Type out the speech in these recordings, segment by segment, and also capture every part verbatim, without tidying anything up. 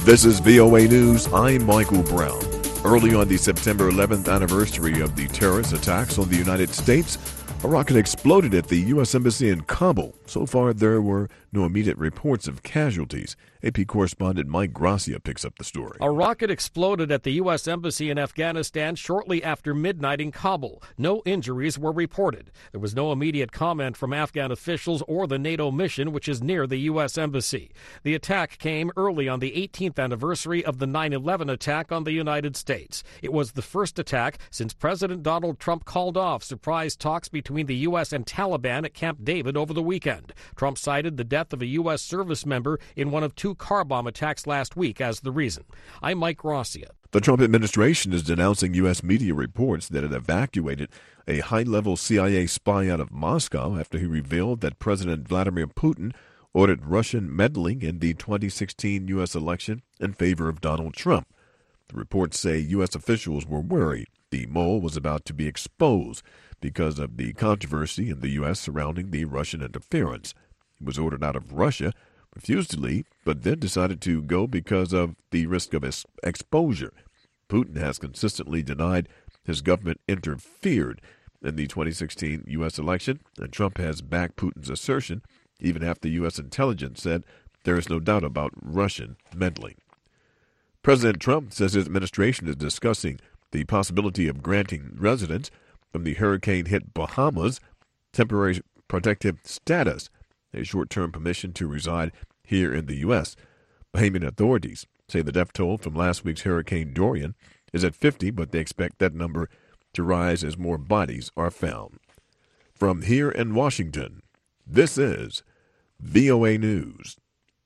This is V O A News. I'm Michael Brown. Early on the September eleventh anniversary of the terrorist attacks on the United States, a rocket exploded at the U S Embassy in Kabul. So far, there were no immediate reports of casualties. A P correspondent Mike Gracia picks up the story. A rocket exploded at the U S Embassy in Afghanistan shortly after midnight in Kabul. No injuries were reported. There was no immediate comment from Afghan officials or the NATO mission, which is near the U S Embassy. The attack came early on the eighteenth anniversary of the nine eleven attack on the United States. It was the first attack since President Donald Trump called off surprise talks between the U S and Taliban at Camp David over the weekend. Trump cited the death of a U S service member in one of two car bomb attacks last week as the reason. I'm Mike Gracia. The Trump administration is denouncing U S media reports that it evacuated a high-level C I A spy out of Moscow after he revealed that President Vladimir Putin ordered Russian meddling in the twenty sixteen U S election in favor of Donald Trump. The reports say U S officials were worried the mole was about to be exposed because of the controversy in the U S surrounding the Russian interference. He was ordered out of Russia, refused to leave, but then decided to go because of the risk of ex- exposure. Putin has consistently denied his government interfered in the twenty sixteen U S election, and Trump has backed Putin's assertion, even after U S intelligence said there is no doubt about Russian meddling. President Trump says his administration is discussing the possibility of granting residents from the hurricane-hit Bahamas temporary protective status, a short-term permission to reside here in the U S Bahamian authorities say the death toll from last week's Hurricane Dorian is at fifty, but they expect that number to rise as more bodies are found. From here in Washington, this is V O A News.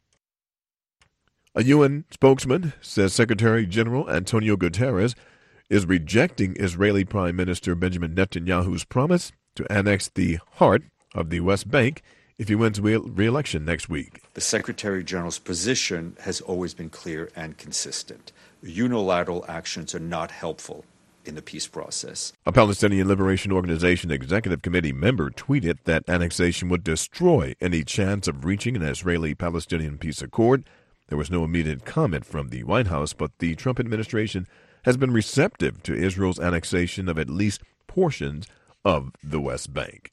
A U N spokesman says Secretary General Antonio Guterres is rejecting Israeli Prime Minister Benjamin Netanyahu's promise to annex the heart of the West Bank if he wins re-election next week. The Secretary General's position has always been clear and consistent. Unilateral actions are not helpful in the peace process. A Palestinian Liberation Organization Executive Committee member tweeted that annexation would destroy any chance of reaching an Israeli-Palestinian peace accord. There was no immediate comment from the White House, but the Trump administration has been receptive to Israel's annexation of at least portions of the West Bank.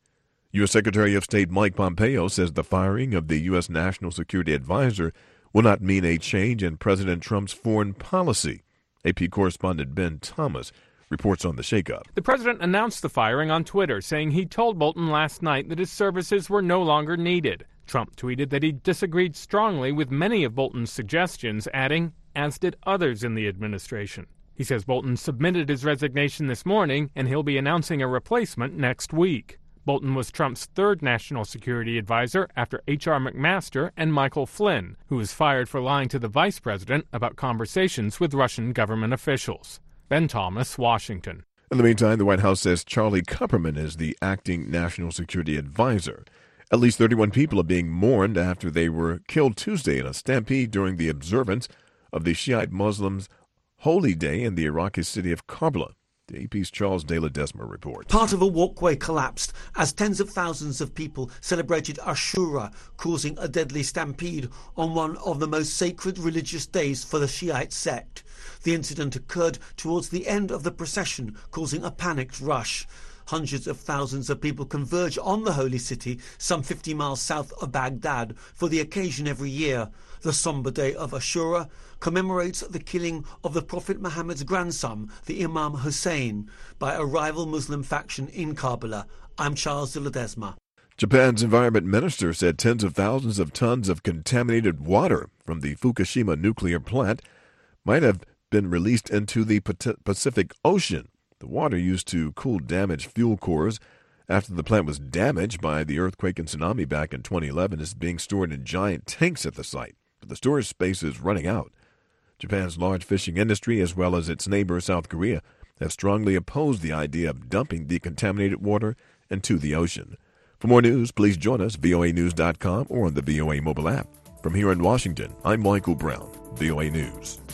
U S Secretary of State Mike Pompeo says the firing of the U S National Security Advisor will not mean a change in President Trump's foreign policy. A P correspondent Ben Thomas reports on the shakeup. The president announced the firing on Twitter, saying he told Bolton last night that his services were no longer needed. Trump tweeted that he disagreed strongly with many of Bolton's suggestions, adding, as did others in the administration. He says Bolton submitted his resignation this morning, and he'll be announcing a replacement next week. Bolton was Trump's third national security advisor after H R McMaster and Michael Flynn, who was fired for lying to the vice president about conversations with Russian government officials. Ben Thomas, Washington. In the meantime, the White House says Charlie Kupperman is the acting national security advisor. At least thirty-one people are being mourned after they were killed Tuesday in a stampede during the observance of the Shiite Muslims' holy day in the Iraqi city of Karbala. The A P's Charles De La Desma reports. Part of a walkway collapsed as tens of thousands of people celebrated Ashura, causing a deadly stampede on one of the most sacred religious days for the Shiite sect. The incident occurred towards the end of the procession, causing a panicked rush. Hundreds of thousands of people converge on the holy city, some fifty miles south of Baghdad, for the occasion every year. The somber day of Ashura commemorates the killing of the Prophet Muhammad's grandson, the Imam Hussein, by a rival Muslim faction in Karbala. I'm Charles de Ledesma. Japan's environment minister said tens of thousands of tons of contaminated water from the Fukushima nuclear plant might have been released into the Pacific Ocean. The water used to cool damaged fuel cores after the plant was damaged by the earthquake and tsunami back in twenty eleven is being stored in giant tanks at the site. But the storage space is running out. Japan's large fishing industry, as well as its neighbor South Korea, have strongly opposed the idea of dumping the contaminated water into the ocean. For more news, please join us, V O A news dot com or on the V O A mobile app. From here in Washington, I'm Michael Brown, V O A News.